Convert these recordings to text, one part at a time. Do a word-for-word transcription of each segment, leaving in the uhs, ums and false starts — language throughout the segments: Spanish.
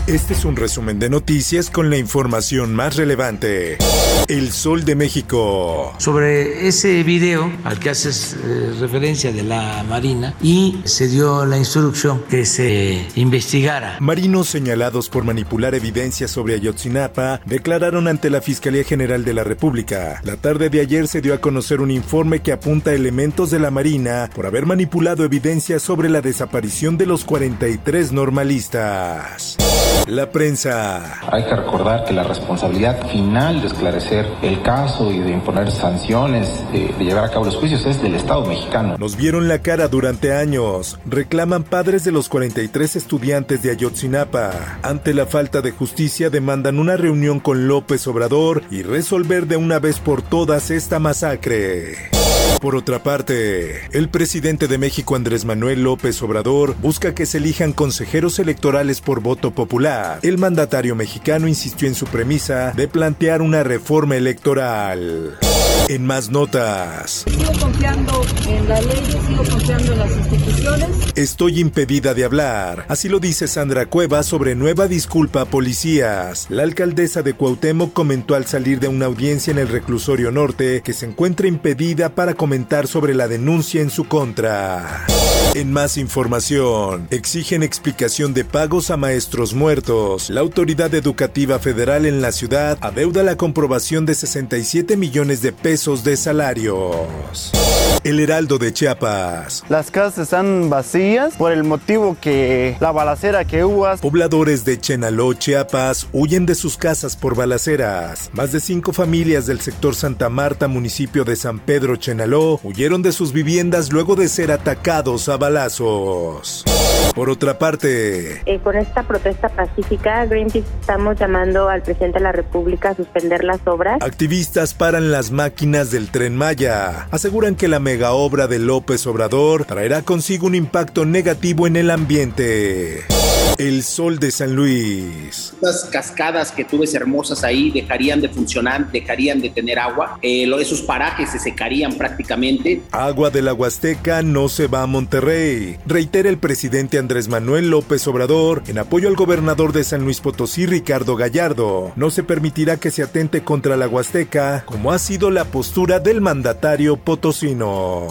Este es un resumen de noticias con la información más relevante. El Sol de México. Sobre ese video al que haces eh, referencia de la Marina, y se dio la instrucción que se investigara. Marinos señalados por manipular evidencia sobre Ayotzinapa declararon ante la Fiscalía General de la República. La tarde de ayer se dio a conocer un informe que apunta a elementos de la Marina por haber manipulado evidencia sobre la desaparición de los cuarenta y tres normalistas. La prensa. Hay que recordar que la responsabilidad final de esclarecer el caso y de imponer sanciones, de, de llevar a cabo los juicios, es del Estado mexicano. Nos vieron la cara durante años, reclaman padres de los cuarenta y tres estudiantes de Ayotzinapa. Ante la falta de justicia demandan una reunión con López Obrador y resolver de una vez por todas esta masacre. Por otra parte, el presidente de México, Andrés Manuel López Obrador, busca que se elijan consejeros electorales por voto popular. El mandatario mexicano insistió en su premisa de plantear una reforma electoral. En más notas. Sigo confiando en la ley, sigo confiando en las instituciones. Estoy impedida de hablar. Así lo dice Sandra Cuevas sobre nueva disculpa a policías. La alcaldesa de Cuauhtémoc comentó al salir de una audiencia en el reclusorio norte que se encuentra impedida para comentar sobre la denuncia en su contra. En más información, exigen explicación de pagos a maestros muertos. La autoridad educativa federal en la ciudad adeuda la comprobación de sesenta y siete millones de pesos de salarios. El Heraldo de Chiapas. Las casas están vacías por el motivo que la balacera que hubo. Pobladores de Chenaló, Chiapas, huyen de sus casas por balaceras. Más de cinco familias del sector Santa Marta, municipio de San Pedro Chenaló, huyeron de sus viviendas luego de ser atacados a balazos. Por otra parte, eh, con esta protesta pacífica, Greenpeace estamos llamando al presidente de la República a suspender las obras. Activistas paran las máquinas del Tren Maya. Aseguran que la mega obra de López Obrador traerá consigo un impacto negativo en el ambiente. El Sol de San Luis. Estas cascadas que tú ves hermosas ahí dejarían de funcionar, dejarían de tener agua. Eh, esos parajes se secarían prácticamente. Agua de la Huasteca no se va a Monterrey, reitera el presidente Andrés Manuel López Obrador en apoyo al gobernador de San Luis Potosí, Ricardo Gallardo. No se permitirá que se atente contra la Huasteca, como ha sido la postura del mandatario potosino.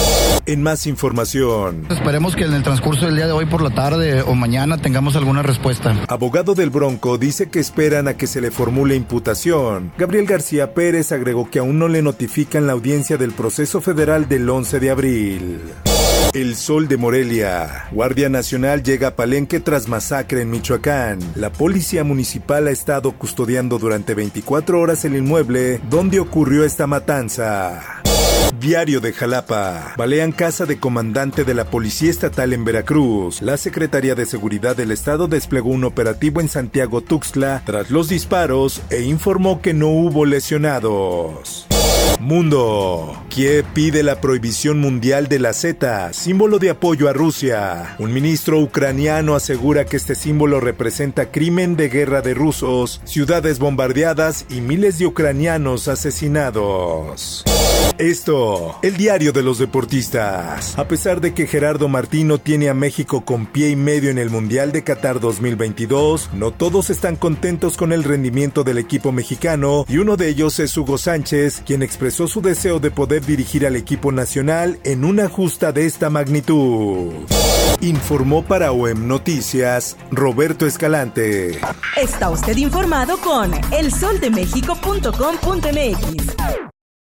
En más información. Esperemos que en el transcurso del día de hoy por la tarde o mañana tengamos alguna respuesta. Abogado del Bronco dice que esperan a que se le formule imputación. Gabriel García Pérez agregó que aún no le notifican la audiencia del proceso federal del once de abril. El Sol de Morelia. Guardia Nacional llega a Palenque tras masacre en Michoacán. La policía municipal ha estado custodiando durante veinticuatro horas el inmueble donde ocurrió esta matanza. Diario de Jalapa. Balean casa de comandante de la Policía Estatal en Veracruz. La Secretaría de Seguridad del Estado desplegó un operativo en Santiago Tuxtla tras los disparos e informó que no hubo lesionados. Mundo. Kiev pide la prohibición mundial de la Z, símbolo de apoyo a Rusia. Un ministro ucraniano asegura que este símbolo representa crimen de guerra de rusos, ciudades bombardeadas y miles de ucranianos asesinados. Esto, el diario de los deportistas. A pesar de que Gerardo Martino tiene a México con pie y medio en el Mundial de Qatar dos mil veintidós, no todos están contentos con el rendimiento del equipo mexicano y uno de ellos es Hugo Sánchez, quien expresó su deseo de poder dirigir al equipo nacional en una justa de esta magnitud. Informó para O E M Noticias Roberto Escalante. Está usted informado con el sol de méxico punto com punto m x.